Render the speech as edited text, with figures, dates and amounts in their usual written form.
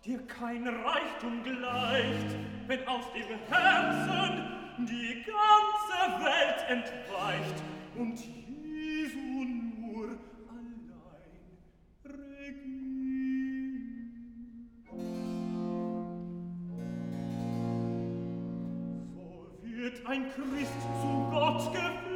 dir kein Reichtum gleicht, wenn aus dem Herzen die ganze Welt entweicht und Jesu nur allein regiert. So wird ein Christ zu Gott geführt,